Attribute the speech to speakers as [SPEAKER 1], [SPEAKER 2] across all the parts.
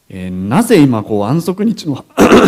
[SPEAKER 1] なぜ今安息日の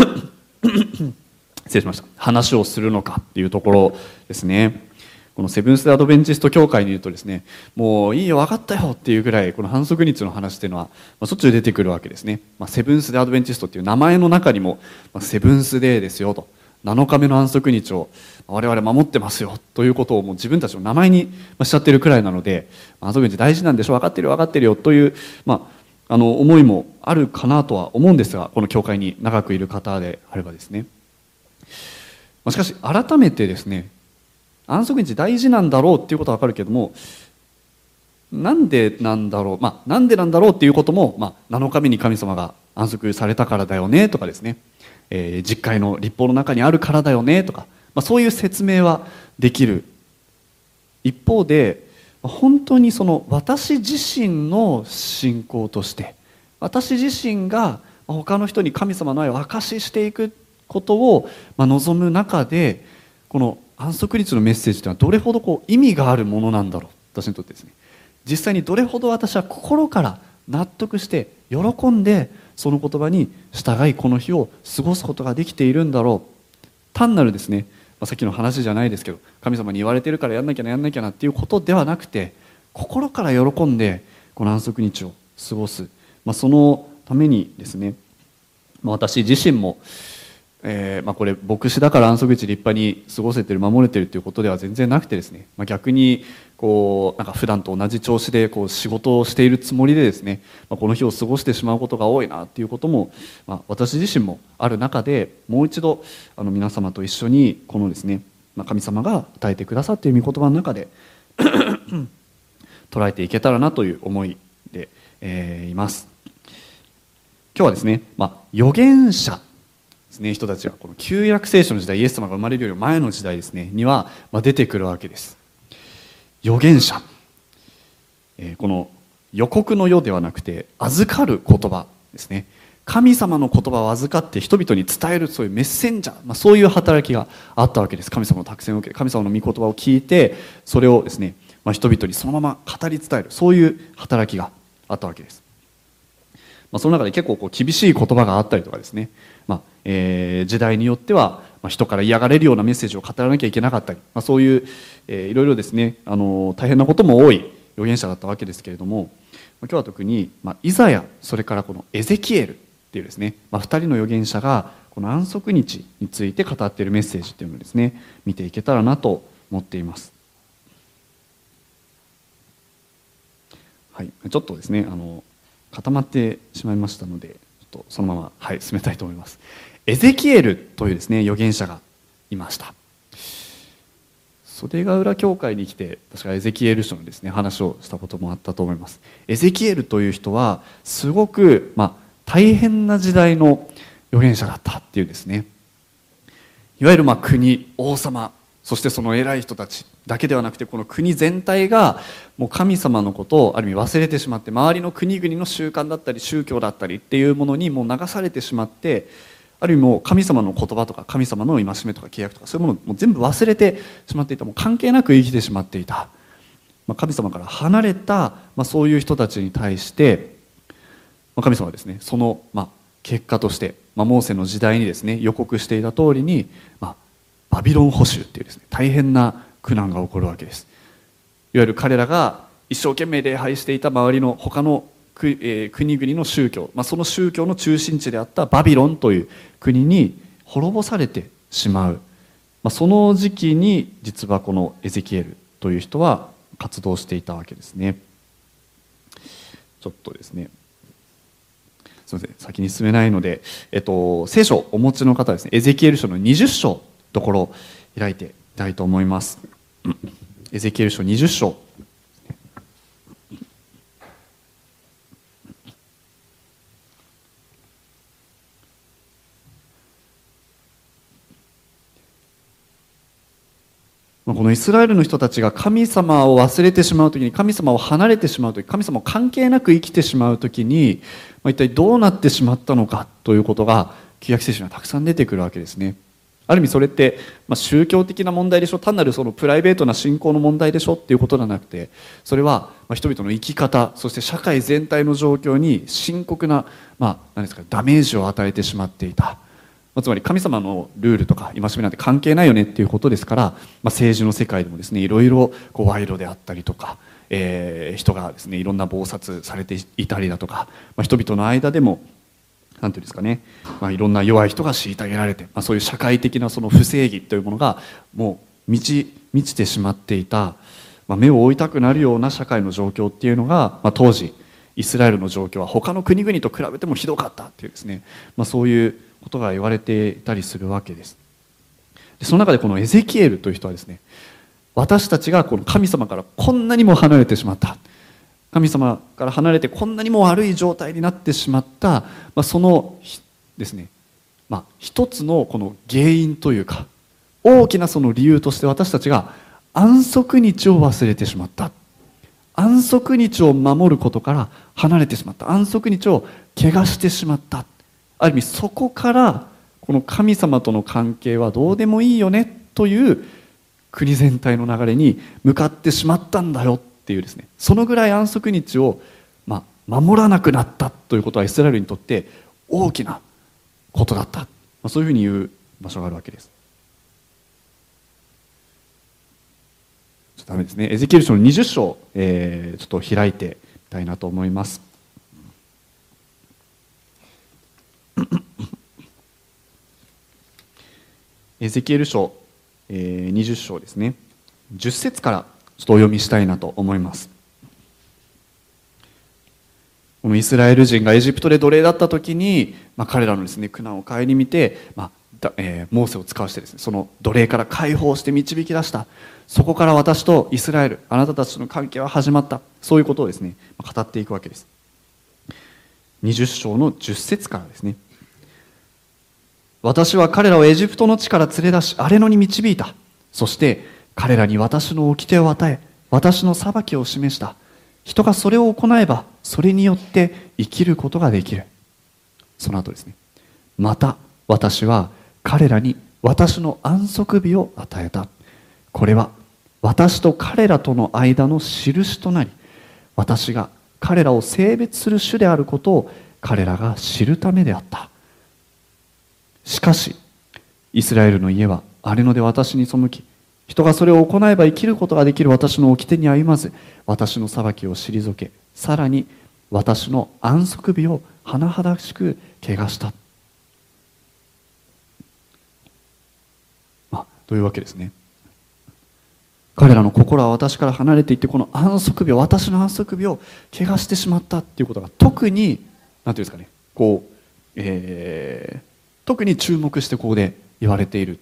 [SPEAKER 1] 失礼しました、話をするのかっていうところですね。このセブンス・デ・アドベンチスト教会にいるとですね、もういいよ分かったよっていうぐらいこの反則日の話っていうのはしょっちゅう出てくるわけですね。セブンス・デ・アドベンチストっていう名前の中にもセブンス・デーですよと、7日目の安息日を我々守ってますよということをもう自分たちの名前にしちゃってるくらいなので、安息日大事なんでしょ、分かってるよ分かってるよという、思いもあるかなとは思うんですが、この教会に長くいる方であればですね。しかし改めてですね、安息日大事なんだろうっていうことは分かるけども、なんでなんだろう、なんでなんだろうっていうことも、7日目に神様が安息されたからだよねとかですね、実会の律法の中にあるからだよねとか、そういう説明はできる一方で、本当にその私自身の信仰として、私自身が他の人に神様の愛を証ししていくことを望む中で、この安息日のメッセージというのはどれほど意味があるものなんだろう、私にとってですね。実際にどれほど私は心から納得して喜んでその言葉に従いこの日を過ごすことができているんだろう。単なるですね、さっきの話じゃないですけど、神様に言われてるからやんなきゃなやんなきゃなっていうことではなくて、心から喜んでこの安息日を過ごす、そのためにですね、私自身もこれ牧師だから安息日立派に過ごせてる守れてるということでは全然なくてですね、逆になんか普段と同じ調子で仕事をしているつもりでですね、この日を過ごしてしまうことが多いなっていうことも、私自身もある中で、もう一度皆様と一緒にこのですね、神様が与えてくださっている御言葉の中で捉えていけたらなという思いで、います。今日はですね、預言者ですね、人たちがこの旧約聖書の時代、イエス様が生まれるより前の時代ですねには出てくるわけです。預言者、この予告の世ではなくて預かる言葉ですね。神様の言葉を預かって人々に伝える、そういうメッセンジャー、そういう働きがあったわけです。神様の託洗を受けて、神様の御言葉を聞いて、それをですね、人々にそのまま語り伝える、そういう働きがあったわけです。その中で結構厳しい言葉があったりとかですね、時代によっては人から嫌がれるようなメッセージを語らなきゃいけなかったり、そういう、いろいろですね、大変なことも多い預言者だったわけですけれども、今日は特にイザヤ、それからこのエゼキエルっていうですね、2人の預言者がこの安息日について語っているメッセージっていうのをですね、見ていけたらなと思っています。はい、ちょっとですね固まってしまいましたので、ちょっとそのまま、進めたいと思います。エゼキエルというですね預言者がいました。袖ヶ浦教会に来て確かエゼキエル書のですね話をしたこともあったと思います。エゼキエルという人はすごく大変な時代の預言者だったっていうですね、いわゆる国、王様、そしてその偉い人たちだけではなくて、この国全体がもう神様のことをある意味忘れてしまって、周りの国々の習慣だったり宗教だったりっていうものにもう流されてしまって、ある意味もう神様の言葉とか神様の戒めとか契約とかそういうものをもう全部忘れてしまっていた、もう関係なく生きてしまっていた、神様から離れた、そういう人たちに対して、神様はですねその結果として、モーセの時代にですね予告していた通りに、バビロン捕囚っていうですね大変な苦難が起こるわけです。いわゆる彼らが一生懸命礼拝していた周りの他の国々の宗教、その宗教の中心地であったバビロンという国に滅ぼされてしまう、その時期に実はこのエゼキエルという人は活動していたわけですね。ちょっとですね、すみません、先に進めないので、聖書をお持ちの方はですね、エゼキエル書の20章ところを開いていきたいと思います。エゼキエル書20章。このイスラエルの人たちが神様を忘れてしまうときに、神様を離れてしまうとき、神様を関係なく生きてしまうときに、一体どうなってしまったのかということが旧約聖書にはたくさん出てくるわけですね。 ある意味それって、宗教的な問題でしょ、単なるそのプライベートな信仰の問題でしょっていうことではなくて、それは人々の生き方、そして社会全体の状況に深刻な、何ですか、ダメージを与えてしまっていた。つまり神様のルールとか戒めなんて関係ないよねっていうことですから、政治の世界でもですね、いろいろ賄賂であったりとか、人がですねいろんな謀殺されていたりだとか、人々の間でもなんていうんですかね、いろんな弱い人が虐げられて、そういう社会的なその不正義というものがもう満ちてしまっていた、目を覆いたくなるような社会の状況っていうのが、当時イスラエルの状況は他の国々と比べてもひどかったっていうですね、そういうことが言われていたりするわけです。でその中でこのエゼキエルという人はですね、私たちがこの神様からこんなにも離れてしまった、神様から離れてこんなにも悪い状態になってしまった、そのですね、一つのこの原因というか大きなその理由として、私たちが安息日を忘れてしまった、安息日を守ることから離れてしまった、安息日を汚してしまった、ある意味そこからこの神様との関係はどうでもいいよねという国全体の流れに向かってしまったんだよっていうですね、そのぐらい安息日を守らなくなったということはイスラエルにとって大きなことだった、そういうふうに言う場所があるわけです。ちょっとダメですね。エゼキエル書の20章、ちょっと開いてみたいなと思います。エゼキエル書、20章ですね、10節からちょっとお読みしたいなと思います。このイスラエル人がエジプトで奴隷だった時に、彼らのですね苦難を顧みて、モーセを使わしてですね、その奴隷から解放して導き出した、そこから私とイスラエル、あなたたちの関係は始まった、そういうことをですね語っていくわけです。20章の10節からですね。私は彼らをエジプトの地から連れ出し荒れ野に導いた。そして彼らに私の掟を与え、私の裁きを示した。人がそれを行えばそれによって生きることができる。その後ですね、また私は彼らに私の安息日を与えた。これは私と彼らとの間の印となり、私が彼らを性別する主であることを彼らが知るためであった。しかしイスラエルの家は荒れ野で私に背き、人がそれを行えば生きることができる私の掟に歩まず、私の裁きを退け、さらに私の安息日を甚だしく汚した。というわけですね。彼らの心は私から離れていって、この安息日を、私の安息日を汚してしまったっていうことが特に何ていうんですかね、特に注目してここで言われている。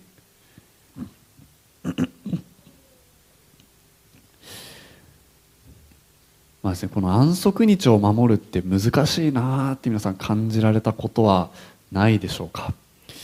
[SPEAKER 1] ですね、この安息日を守るって難しいなって皆さん感じられたことはないでしょうか。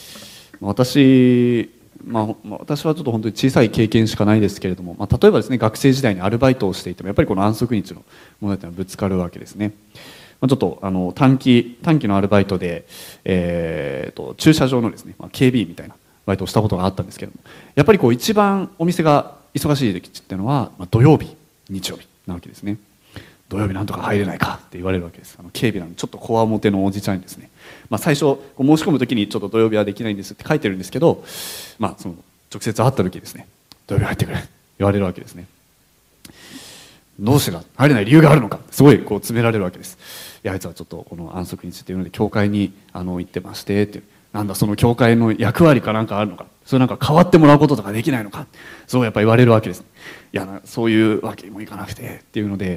[SPEAKER 1] 私はちょっと本当に小さい経験しかないですけれども、例えばですね、学生時代にアルバイトをしていてもやっぱりこの安息日の問題というのはぶつかるわけですね。ちょっと短期のアルバイトで、駐車場のですね、警備員みたいなバイトをしたことがあったんですけれども、やっぱり一番お店が忙しい時っていうのは、土曜日日曜日なわけですね。土曜日なんとか入れないかって言われるわけです。警備なのにちょっとこわもてのおじちゃんにですね、最初申し込む時にちょっと土曜日はできないんですって書いてるんですけど、その直接会った時ですね、土曜日入ってくれ言われるわけですね。どうしてだ、入れない理由があるのか、すごい詰められるわけです。いや、あいつはちょっとこの安息日っていうので教会に行ってましてっていう、なんだその教会の役割かなんかあるのか、それなんか変わってもらうこととかできないのか、そうやっぱ言われるわけです。いや、そういうわけにもいかなくてっていうので、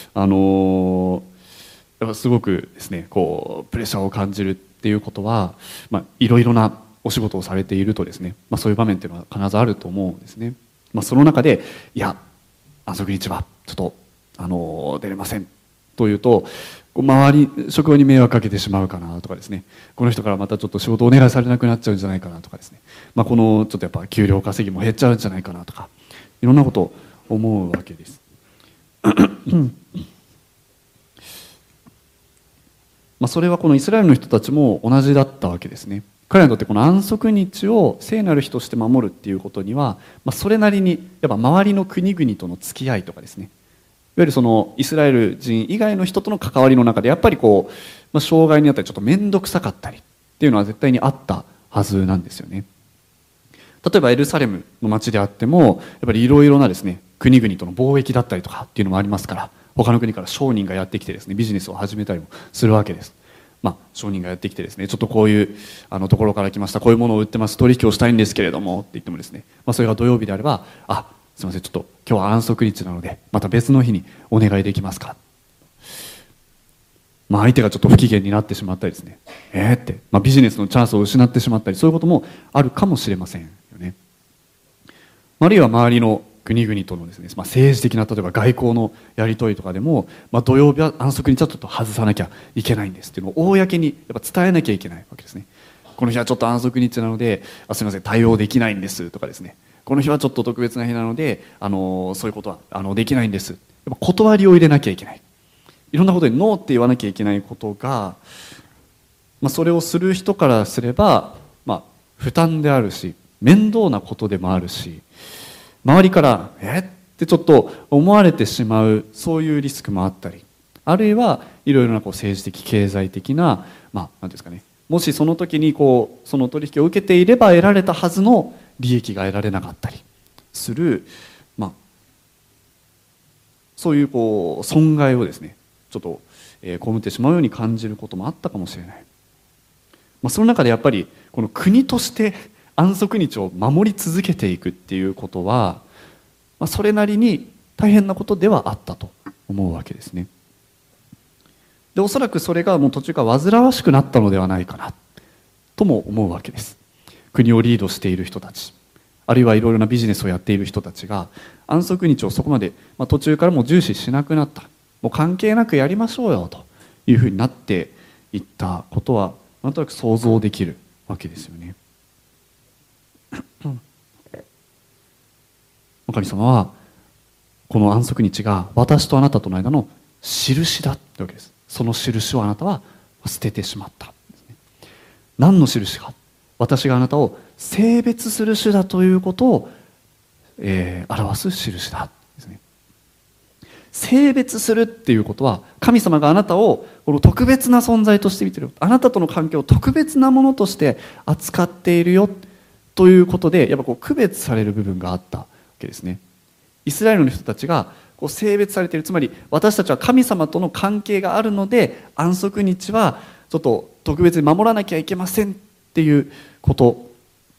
[SPEAKER 1] やっぱすごくですね、プレッシャーを感じるっていうことは、いろいろなお仕事をされているとですね、そういう場面っていうのは必ずあると思うんですね。その中で、いや、安息日はちょっと出れませんというと、周り職場に迷惑かけてしまうかなとかですね、この人からまたちょっと仕事をお願いされなくなっちゃうんじゃないかなとかですね、このちょっとやっぱ給料稼ぎも減っちゃうんじゃないかなとか、いろんなことを思うわけですそれはこのイスラエルの人たちも同じだったわけですね。彼らにとってこの安息日を聖なる日として守るっていうことには、それなりにやっぱ周りの国々との付き合いとかですね、いわゆるそのイスラエル人以外の人との関わりの中でやっぱりこう、障害にあったりちょっと面倒くさかったりっていうのは絶対にあったはずなんですよね。例えばエルサレムの町であってもやっぱりいろいろなですね国々との貿易だったりとかっていうのもありますから、他の国から商人がやってきてですねビジネスを始めたりもするわけです。商人がやってきてですね、ちょっとこういうところから来ました、こういうものを売ってます、取引をしたいんですけれどもって言ってもですね、それが土曜日であれば、すいません、ちょっと今日は安息日なのでまた別の日にお願いできますか。相手がちょっと不機嫌になってしまったりですね、って、ビジネスのチャンスを失ってしまったり、そういうこともあるかもしれませんよね。あるいは周りの国々とのですね、政治的な例えば外交のやり取りとかでも、土曜日は安息日はちょっと外さなきゃいけないんですっていうのを公にやっぱ伝えなきゃいけないわけですね。この日はちょっと安息日なので、すみません対応できないんですとかですね、この日はちょっと特別な日なのでそういうことはできないんです。やっぱ断りを入れなきゃいけない、いろんなことにノーって言わなきゃいけないことが、それをする人からすれば、負担であるし面倒なことでもあるし、周りからってちょっと思われてしまう、そういうリスクもあったり、あるいはいろいろな政治的経済的な何ですかね、もしその時にその取引を受けていれば得られたはずの利益が得られなかったりする、そういう損害をですねちょっと被ってしまうように感じることもあったかもしれない。その中でやっぱりこの国として安息日を守り続けていくっていうことは、それなりに大変なことではあったと思うわけですね。でおそらくそれがもう途中から煩わしくなったのではないかなとも思うわけです。国をリードしている人たち、あるいはいろいろなビジネスをやっている人たちが安息日をそこまで、途中からもう重視しなくなった、もう関係なくやりましょうよというふうになっていったことはなんとなく想像できるわけですよね。神様はこの安息日が私とあなたとの間の印だってわけです。その印をあなたは捨ててしまった。何の印か、私があなたを性別する種だということを、表す印だですね。性別するっていうことは、神様があなたをこの特別な存在として見ている、あなたとの関係を特別なものとして扱っているよということで、やっぱ区別される部分があったわけですね。イスラエルの人たちが性別されている、つまり私たちは神様との関係があるので安息日はちょっと特別に守らなきゃいけませんっていうこと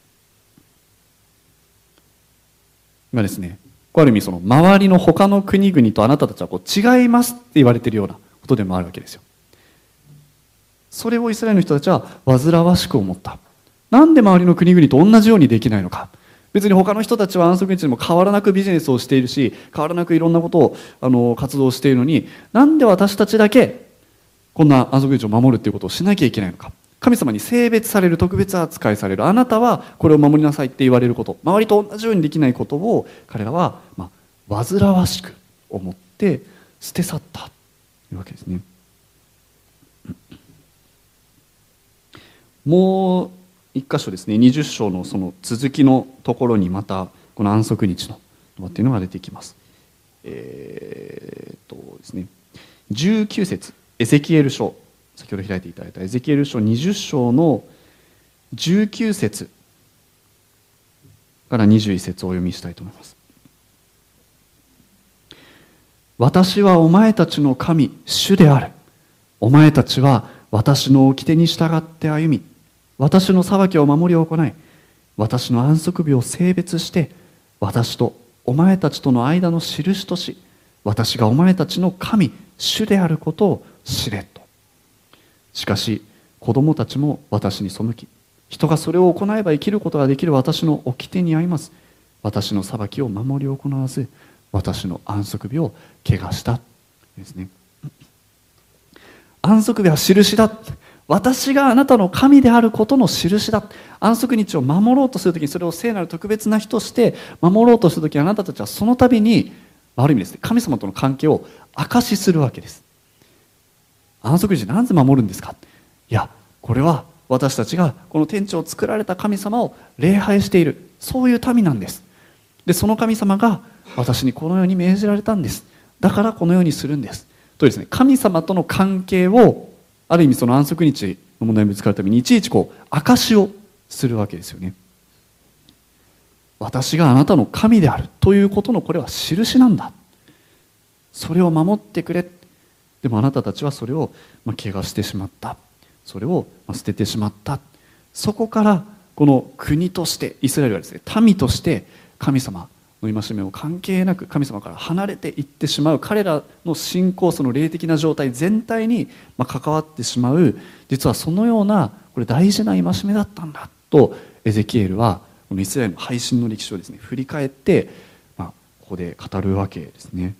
[SPEAKER 1] がですね、ある意味その周りの他の国々とあなたたちは違いますって言われているようなことでもあるわけですよ。それをイスラエルの人たちは煩わしく思った。なんで周りの国々と同じようにできないのか。別に他の人たちは安息日でも変わらなくビジネスをしているし、変わらなくいろんなことを活動しているのに、なんで私たちだけこんな安息日を守るっていうことをしなきゃいけないのか。神様に性別される、特別扱いされる、あなたはこれを守りなさいって言われること、周りと同じようにできないことを彼らは煩わしく思って捨て去ったというわけですね。もう一箇所ですね、20章のその続きのところにまたこの安息日のっていうのが出てきます。ですね、19節、エゼキエル書、先ほど開いていただいたエゼキエル書20章の19節から21節をお読みしたいと思います。私はお前たちの神、主である。お前たちは私の掟に従って歩み、私の裁きを守り行い、私の安息日を性別して、私とお前たちとの間の印とし、私がお前たちの神、主であることを知れと。しかし、子供たちも私に背き、人がそれを行えば生きることができる私の掟に合います。私の裁きを守り行わず、私の安息日を汚したですね。安息日は印だ。私があなたの神であることの印だ。安息日を守ろうとするときに、それを聖なる特別な日として守ろうとするとき、あなたたちはその度にある意味ですね、神様との関係を証しするわけです。 安息日なぜ守るんですか。いや、これは私たちがこの天地を作られた神様を礼拝している、そういう民なんです。でその神様が私にこのように命じられたんです。だからこのようにするんですとですね、神様との関係をある意味その安息日の問題にぶつかるためにいちいち証しをするわけですよね。私があなたの神であるということのこれは印なんだ、それを守ってくれ。でもあなたたちはそれを汚してしまった、それを捨ててしまった。そこからこの国としてイスラエルはですね、民として神様の戒めを関係なく神様から離れていってしまう、彼らの信仰、その霊的な状態全体に関わってしまう、実はそのようなこれ大事な戒めだったんだとエゼキエルはこのイスラエルの背信の歴史をですね振り返って、ここで語るわけですね。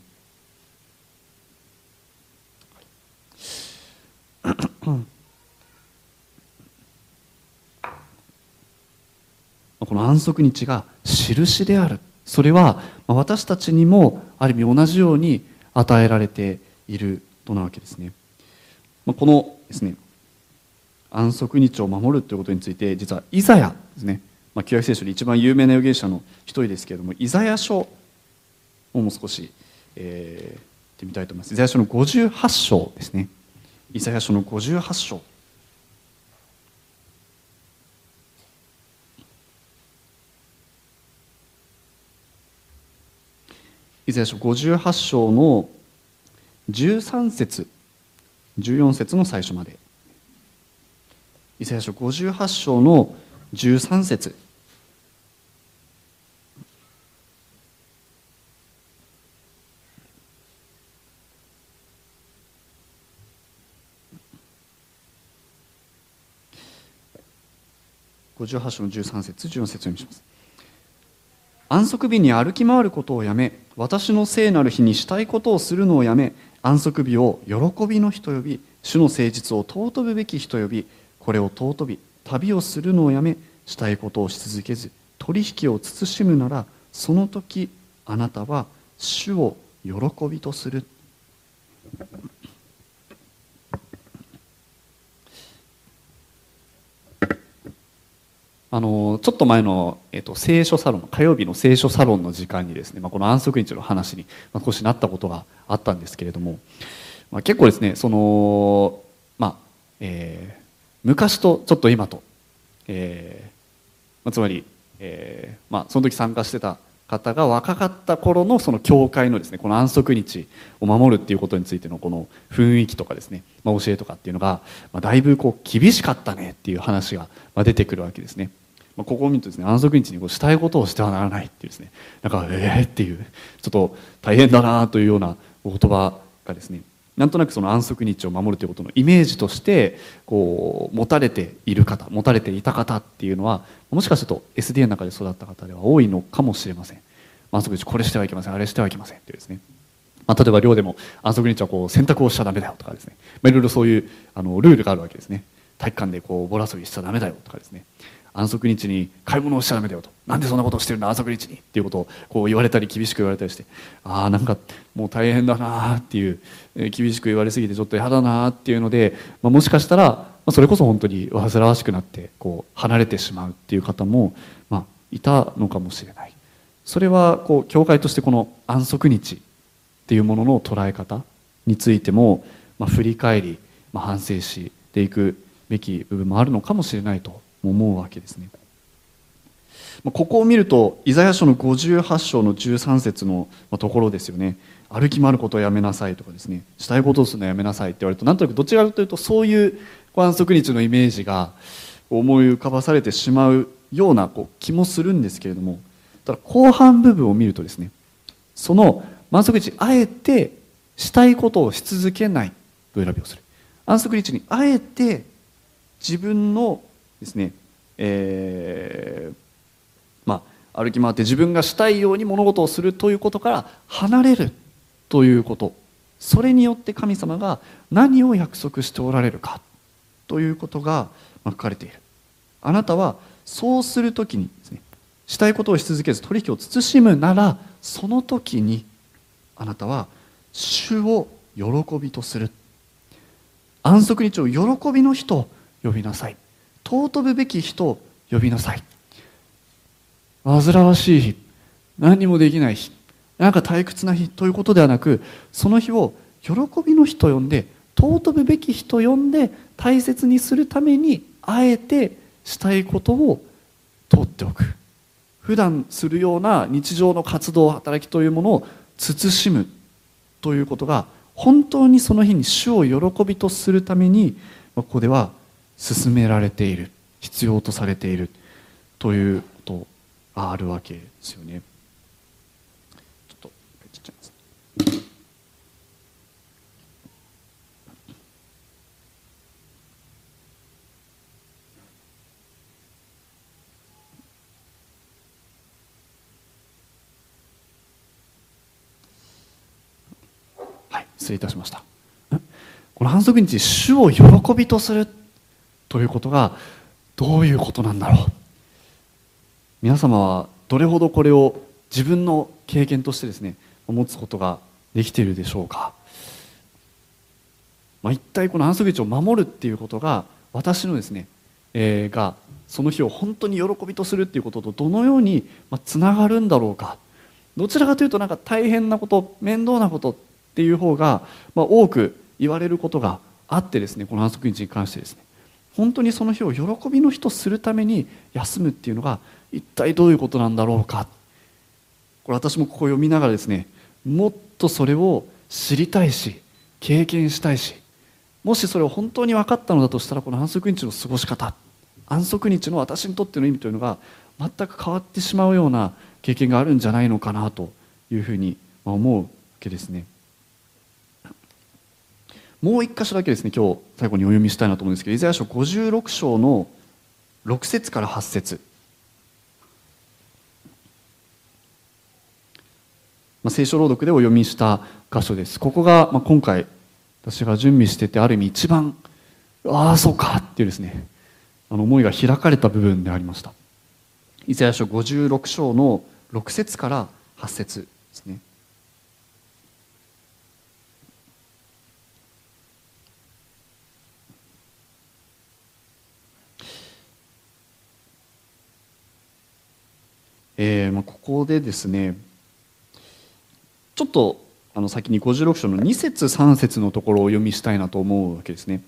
[SPEAKER 1] この安息日が印である、それは私たちにもある意味同じように与えられているとなわけですね。このですね安息日を守るということについて、実はイザヤですね、旧約聖書で一番有名な預言者の一人ですけれども、イザヤ書をもう少し、見てみたいと思います。イザヤ書の58章ですね。イザヤ書の58章。イザヤ書58章の13節14節の最初まで。イザヤ書58章の13節。58章の13節14節を読みします。安息日に歩き回ることをやめ、私の聖なる日にしたいことをするのをやめ、安息日を喜びの日と呼び、主の誠実を尊ぶべき日と呼び、これを尊び、旅をするのをやめ、したいことをし続けず、取引を慎むなら、その時あなたは主を喜びとする。ちょっと前の、聖書サロン、火曜日の聖書サロンの時間にですね、この安息日の話に少しなったことがあったんですけれども、結構ですね、昔とちょっと今と、つまり、その時参加してた方が若かった頃のその教会のですね、この安息日を守るっていうことについてのこの雰囲気とかですね、教えとかっていうのが、だいぶ厳しかったねっていう話が出てくるわけですね。ここを見るとですね、安息日にしたいことをしてはならないっていうですね、なんかっていうちょっと大変だなというようなお言葉がですね、なんとなくその安息日を守るということのイメージとして持たれていた方っていうのは、もしかすると SDA の中で育った方では多いのかもしれません。安息日これしてはいけません、あれしてはいけませんっていうですね、例えば寮でも安息日は洗濯をしちゃダメだよとかですね、いろいろそういうルールがあるわけですね。体育館でボラ遊びしちゃダメだよとかですね、安息日に買い物をしちゃダメだよと、なんでそんなことをしてるんだ安息日にっていうことを言われたり、厳しく言われたりして、なんかもう大変だなっていう、厳しく言われすぎてちょっと嫌だなっていうので、もしかしたらそれこそ本当に煩わしくなって離れてしまうっていう方もいたのかもしれない。それは教会としてこの安息日っていうものの捉え方についても振り返り反省していくべき部分もあるのかもしれないと思うわけですね。ここを見るとイザヤ書の58章の13節のところですよね。歩き回ることをやめなさいとかですね、したいことをするのをやめなさいって言われると、なんとなくどちらかというとそういう安息日のイメージが思い浮かばされてしまうような気もするんですけれども、ただ後半部分を見るとですね、その安息日あえてしたいことをし続けないと選びをする、安息日にあえて自分のですね、歩き回って自分がしたいように物事をするということから離れるということ、それによって神様が何を約束しておられるかということが書かれている。あなたはそうするときにですね、したいことをし続けず取引を慎むなら、その時にあなたは主を喜びとする。 安息日を喜びの日と呼びなさい。尊ぶべき日と呼びなさい。煩わしい日、何にもできない日、なんか退屈な日ということではなく、その日を喜びの日と呼んで、尊ぶべき日と呼んで大切にするために、あえてしたいことを取っておく。普段するような日常の活動、働きというものを慎むということが、本当にその日に主を喜びとするために、ここでは勧められている、必要とされているということがあるわけですよね。ちょっとちっちゃいます。はい、失礼いたしました。この安息日、主を喜びとするということがどういうことなんだろう。皆様はどれほどこれを自分の経験としてですね、持つことができているでしょうか。一体この安息日を守るっていうことが、私のですね、がその日を本当に喜びとするっていうこととどのようにつながるんだろうか。どちらかというと、なんか大変なこと、面倒なことっていう方が多く言われることがあってですね、この安息日に関してですね、本当にその日を喜びの日とするために休むっていうのが一体どういうことなんだろうか。これ私もここを読みながらですね、もっとそれを知りたいし、経験したいし、もしそれを本当に分かったのだとしたら、この安息日の過ごし方、安息日の私にとっての意味というのが全く変わってしまうような経験があるんじゃないのかなというふうに思うわけですね。もう一箇所だけですね、今日最後にお読みしたいなと思うんですけど、イザヤ書56章の6節から8節、聖書朗読でお読みした箇所です。ここが今回私が準備してて、ある意味一番ああそうかっていうですね、思いが開かれた部分でありました。イザヤ書56章の6節から8節ですね。ここでですね、ちょっと先に56章の2節3節のところをお読みしたいなと思うわけですね。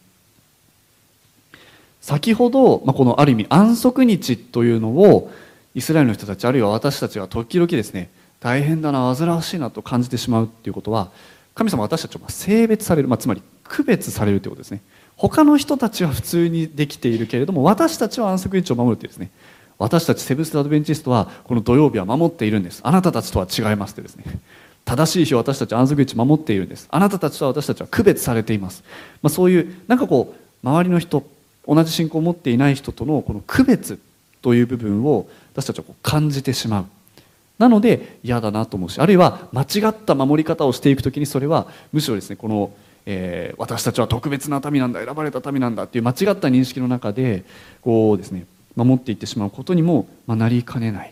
[SPEAKER 1] 先ほど、このある意味安息日というのをイスラエルの人たち、あるいは私たちは時々ですね、大変だな、煩わしいなと感じてしまうっていうことは、神様は私たちを性別される、つまり区別されるということですね。他の人たちは普通にできているけれども、私たちは安息日を守るというですね、私たちセブンス・アドベンチストはこの土曜日は守っているんです、あなたたちとは違いますってですね、正しい日を私たちは安息日守っているんです、あなたたちと私たちは区別されています。そういうなんかこう周りの人、同じ信仰を持っていない人とのこの区別という部分を私たちはこう感じてしまう。なので嫌だなと思うし、あるいは間違った守り方をしていくときに、それはむしろですね、この、私たちは特別な民なんだ、選ばれた民なんだっていう間違った認識の中でこうですね、守っていってしまうことにもなりかねない。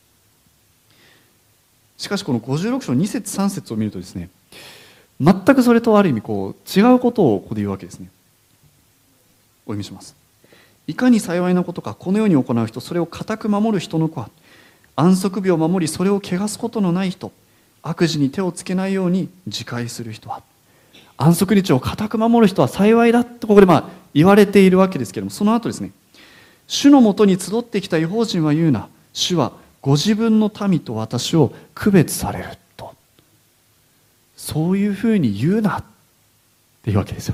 [SPEAKER 1] しかしこの56章2節3節を見るとですね、全くそれとある意味こう違うことをここで言うわけですね。お読みします。いかに幸いなことか、このように行う人、それを固く守る人の子は、安息日を守りそれを汚すことのない人、悪事に手をつけないように自戒する人は。安息日を固く守る人は幸いだとここで言われているわけですけれども、その後ですね、主のもとに集ってきた異邦人は言うな、主はご自分の民と私を区別されると、そういうふうに言うなっていうわけですよ。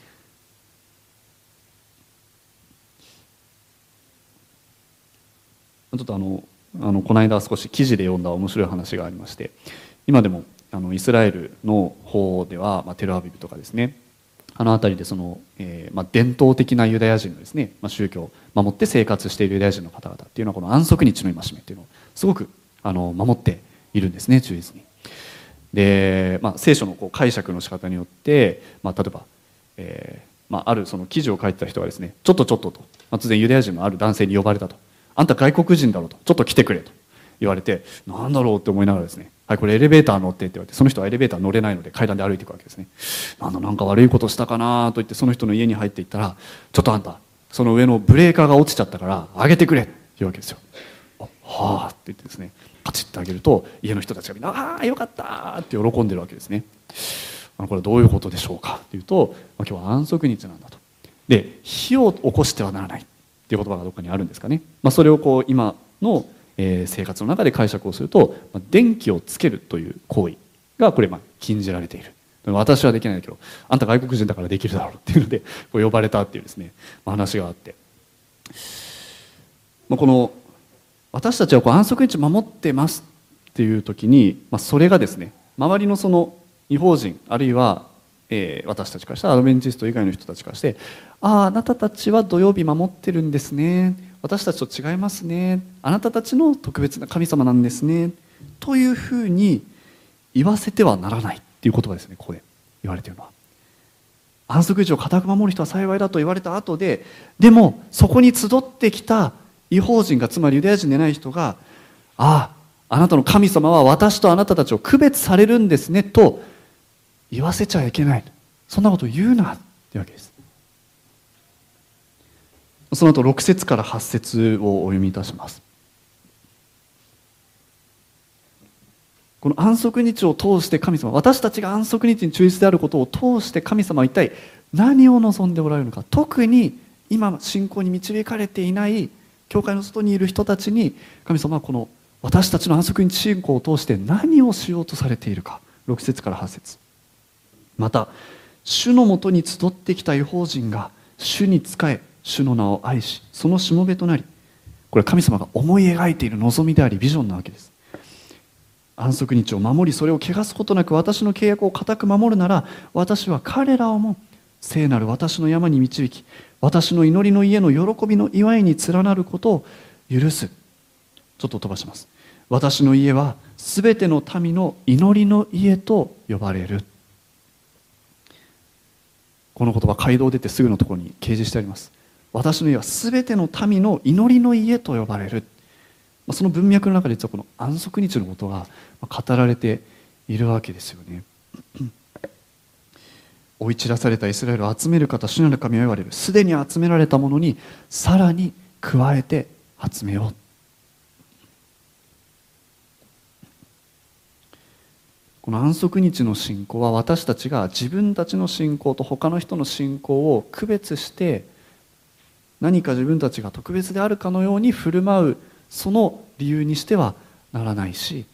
[SPEAKER 1] ちょっとこの間少し記事で読んだ面白い話がありまして、今でもイスラエルの方では、テルアビブとかですね、辺りでその、伝統的なユダヤ人のですね、宗教を守って生活しているユダヤ人の方々っていうのは、この安息日の戒めっていうのをすごく守っているんですね、忠実に。で、聖書のこう解釈の仕方によって、例えば、あるその記事を書いてた人がですね、ちょっとと、突然ユダヤ人のある男性に呼ばれたと。あんた外国人だろうと、ちょっと来てくれと言われて、なんだろうって思いながらですね、 はい、これエレベーター乗ってって言われて、その人はエレベーター乗れないので階段で歩いていくわけですね。なんか悪いことしたかなと言ってその人の家に入っていったら、ちょっとあんたその上のブレーカーが落ちちゃったから上げてくれって言うわけですよ。はあって言ってですね、カチッと上げると家の人たちがみんな「ああよかった!」って喜んでるわけですね。これはどういうことでしょうかっていうと、今日は安息日なんだと。で、火を起こしてはならないっていう言葉がどこかにあるんですかね。それを今の生活の中で解釈をすると、電気をつけるという行為がこれ禁じられている。私はできないけどあんた外国人だからできるだろうっていうので呼ばれたっていうですね、話があって、この私たちは安息日を守ってますっていう時に、それがですね、周りのその異邦人あるいは私たちからしたらアドベンチスト以外の人たちからして、あなたたちは土曜日守ってるんですね、私たちと違いますね、あなたたちの特別な神様なんですねというふうに言わせてはならないっていう言葉ですね。ここで言われているのは、安息日を固く守る人は幸いだと言われた後で、でもそこに集ってきた異邦人が、つまりユダヤ人でない人が、あなたの神様は私とあなたたちを区別されるんですねと言わせちゃいけない、そんなことを言うなってわけです。その後6節から8節をお読みいたします。この安息日を通して神様、私たちが安息日に忠実であることを通して神様は一体何を望んでおられるのか。特に今信仰に導かれていない教会の外にいる人たちに、神様はこの私たちの安息日信仰を通して何をしようとされているか。6節から8節。また主のもとに集ってきた異邦人が主に仕え、主の名を愛し、そのしもべとなり、これは神様が思い描いている望みでありビジョンなわけです。安息日を守り、それを汚すことなく私の契約を固く守るなら、私は彼らをも聖なる私の山に導き、私の祈りの家の喜びの祝いに連なることを許す。ちょっと飛ばします。私の家はすべての民の祈りの家と呼ばれる。この言葉、街道出てすぐのところに掲示してあります。私の家はすべての民の祈りの家と呼ばれる。その文脈の中で実はこの安息日のことが語られているわけですよね。追い散らされたイスラエルを集める方、主なる神は言われる。すでに集められたものにさらに加えて集めよう。この安息日の信仰は、私たちが自分たちの信仰と他の人の信仰を区別して何か自分たちが特別であるかのように振る舞う、その理由にしてはならないし、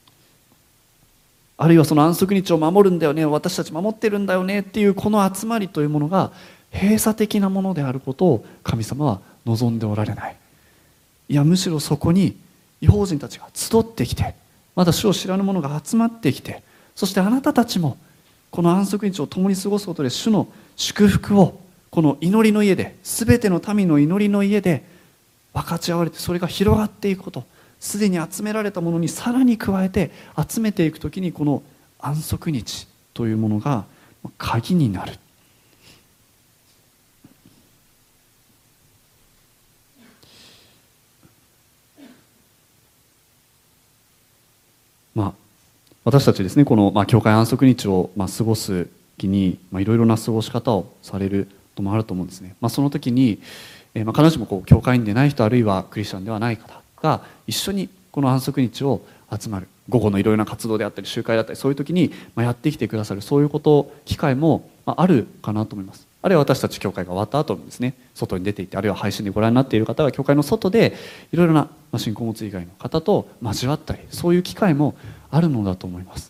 [SPEAKER 1] あるいはその安息日を守るんだよね、私たち守ってるんだよねっていうこの集まりというものが閉鎖的なものであることを神様は望んでおられない。いや、むしろそこに異邦人たちが集ってきて、まだ主を知らぬ者が集まってきて、そしてあなたたちもこの安息日を共に過ごすことで主の祝福をこの祈りの家で、全ての民の祈りの家で分かち合われて、それが広がっていくこと、すでに集められたものにさらに加えて集めていくときに、この安息日というものが鍵になる。私たちですね、この教会安息日を過ごす時にいろいろな過ごし方をされることもあると思うんですね。その時に必ずしも教会員でない人、あるいはクリスチャンではない方が一緒にこの安息日を集まる、午後のいろいろな活動であったり集会だったり、そういう時にやってきてくださる、そういうこと機会もあるかなと思います。あるいは私たち教会が終わった後もですね、外に出ていって、あるいは配信でご覧になっている方は教会の外でいろいろな信仰を持つ以外の方と交わったり、そういう機会もあるのだと思います。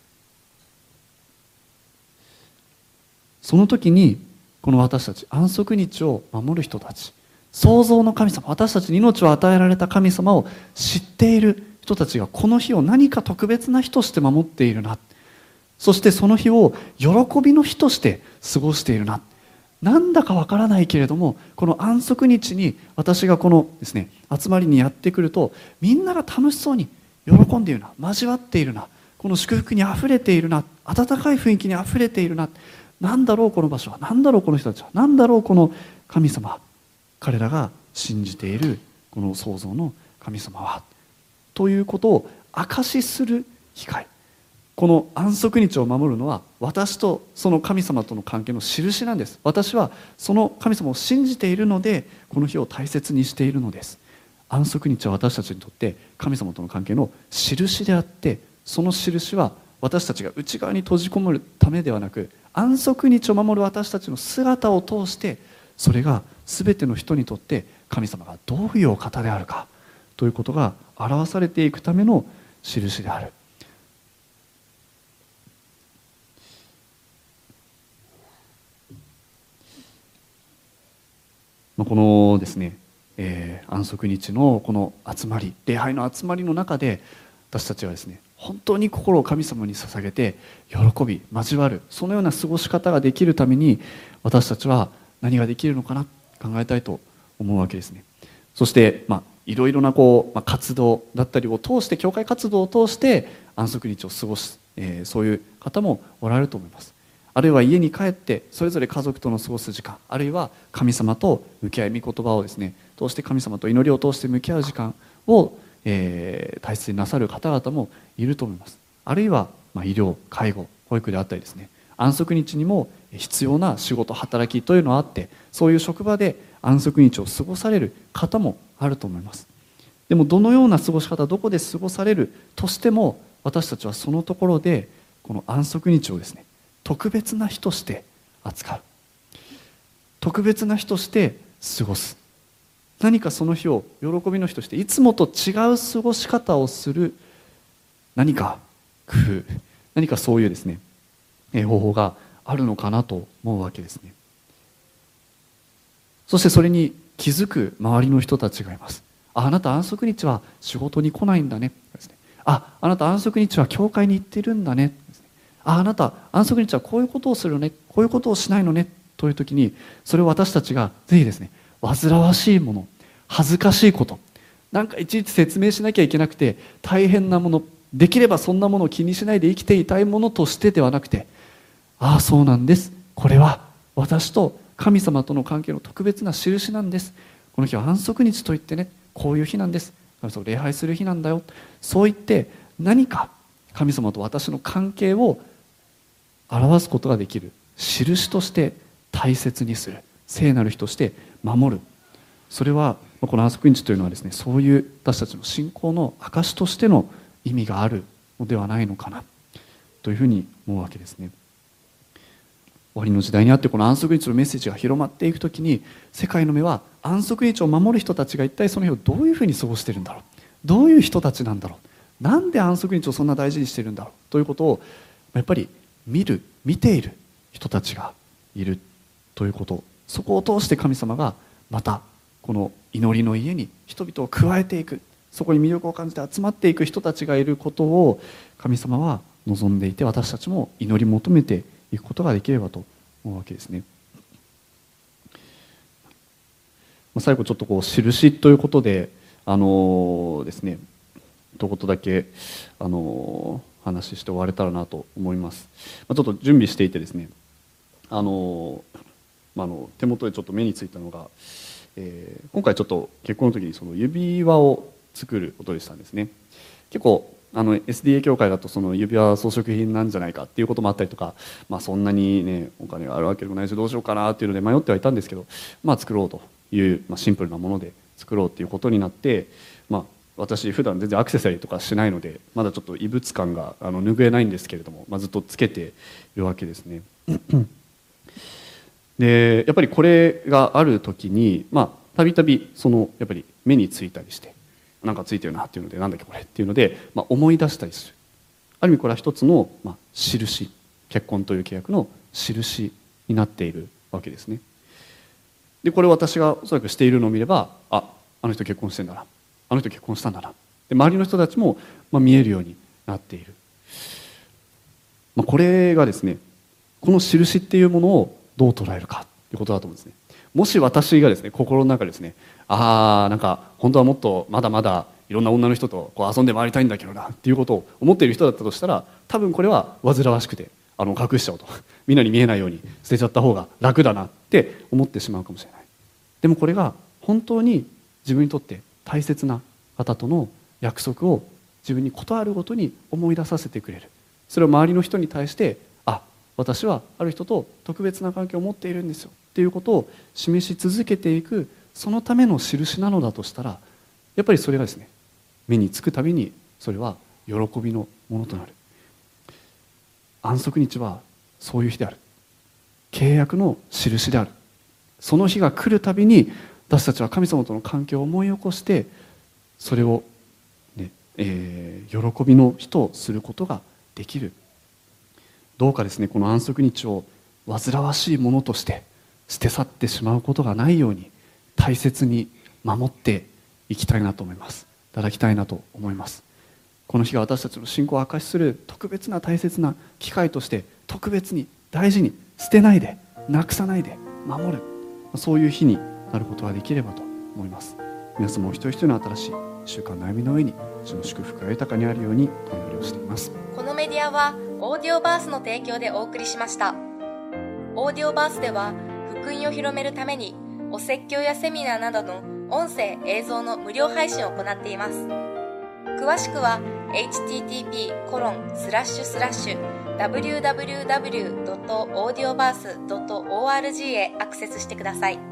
[SPEAKER 1] その時にこの私たち安息日を守る人たち、創造の神様、私たちに命を与えられた神様を知っている人たちが、この日を何か特別な日として守っているな、そしてその日を喜びの日として過ごしているな、なんだかわからないけれども、この安息日に私がこのですね集まりにやってくると、みんなが楽しそうに喜んでいるな、交わっているな、この祝福にあふれているな、温かい雰囲気にあふれているな、なんだろうこの場所は、なんだろうこの人たちは、なんだろうこの神様は、彼らが信じているこの創造の神様は、ということを証しする機会、 この安息日を守るのは私とその神様との関係の印なんです。私はその神様を信じているのでこの日を大切にしているのです。安息日は私たちにとって神様との関係の印であって、その印は私たちが内側に閉じこもるためではなく、安息日を守る私たちの姿を通してそれが全ての人にとって神様がどういうお方であるかということが表されていくための印である。このですね、安息日のこの集まり、礼拝の集まりの中で私たちはですね、本当に心を神様に捧げて喜び交わる、そのような過ごし方ができるために私たちは何ができるのかな考えたいと思うわけですね。そしていろいろな活動だったりを通して、教会活動を通して安息日を過ごす、そういう方もおられると思います。あるいは家に帰ってそれぞれ家族との過ごす時間、あるいは神様と向き合い、御言葉をですね通して神様と祈りを通して向き合う時間を、大切になさる方々もいると思います。あるいは、医療、介護、保育であったりですね、安息日にも必要な仕事、働きというのはあって、そういう職場で安息日を過ごされる方もあると思います。でもどのような過ごし方、どこで過ごされるとしても、私たちはそのところでこの安息日をですね特別な日として扱う、特別な日として過ごす、何かその日を喜びの日としていつもと違う過ごし方をする、何か工夫、何かそういうですね方法があるのかなと思うわけですね。そしてそれに気づく周りの人たちがいます。あなた安息日は仕事に来ないんだね、あなた安息日は教会に行ってるんだね、あなた安息日はこういうことをするのね、こういうことをしないのねという時に、それを私たちがぜひですね、煩わしいもの、恥ずかしいこと、なんかいちいち説明しなきゃいけなくて大変なもの、できればそんなものを気にしないで生きていたいものとしてではなくて、そうなんです、これは私と神様との関係の特別な印なんです、この日は安息日といってね、こういう日なんです、神様を礼拝する日なんだよ、そう言って何か神様と私の関係を表すことができる印として大切にする、聖なる日として守る、それはこの安息日というのはですね、そういう私たちの信仰の証としての意味があるのではないのかなというふうに思うわけですね。終わりの時代にあって、この安息日のメッセージが広まっていくときに、世界の目は安息日を守る人たちが一体その日をどういうふうに過ごしているんだろう、どういう人たちなんだろう、なんで安息日をそんな大事にしているんだろうということをやっぱり見ている人たちがいるということ、そこを通して神様がまたこの祈りの家に人々を加えていく、そこに魅力を感じて集まっていく人たちがいることを神様は望んでいて、私たちも祈り求めていくことができればと思うわけですね。最後ちょっと印ということでですね一言だけ話して終われたらなと思います。ちょっと準備していてですね、手元でちょっと目についたのが、今回ちょっと結婚の時にその指輪を作ることでしたんですね。結構SDA 協会だとその指輪装飾品なんじゃないかっていうこともあったりとか、そんなにねお金があるわけでもないしどうしようかなっていうので迷ってはいたんですけど、作ろうという、シンプルなもので作ろうっていうことになって、私普段全然アクセサリーとかしないのでまだちょっと異物感が拭えないんですけれども、ずっとつけているわけですね。でやっぱりこれがある時にたびたびやっぱり目についたりして、なんかついてるなっていうので、なんだっけこれっていうので、思い出したりする。ある意味これは一つの、印、結婚という契約の印になっているわけですね。でこれを私がおそらくしているのを見れば、あの人結婚してんだな、あの人結婚したんだな、で周りの人たちも、見えるようになっている。これがですね、この印っていうものをどう捉えるかということだと思うんですね。もし私がですね、心の中でですね、なんか本当はもっとまだまだいろんな女の人と遊んで回りたいんだけどなっていうことを思っている人だったとしたら、多分これは煩わしくて隠しちゃおうと、みんなに見えないように捨てちゃった方が楽だなって思ってしまうかもしれない。でもこれが本当に自分にとって大切な方との約束を自分に事あるごとに思い出させてくれる、 それを周りの人に対して、私はある人と特別な関係を持っているんですよっていうことを示し続けていく、そのための印なのだとしたら、やっぱりそれがですね、目につくたびにそれは喜びのものとなる。安息日はそういう日である。契約の印である。その日が来るたびに私たちは神様との関係を思い起こして、それを、喜びの日とすることができる。どうかですね、この安息日を煩わしいものとして捨て去ってしまうことがないように大切に守っていきたいなと思います。いただきたいなと思います。この日が私たちの信仰を証しする特別な大切な機会として、特別に大事に捨てないで、なくさないで守る、そういう日になることができればと思います。皆様お一人一人の新しい習慣の歩みの上に主の祝福が豊かにあるようにお祈りをしています。
[SPEAKER 2] このメディアはオーディオバースの提供でお送りしました。オーディオバースでは福音を広めるためにお説教やセミナーなどの音声映像の無料配信を行っています。詳しくは http://www.audioverse.org へアクセスしてください。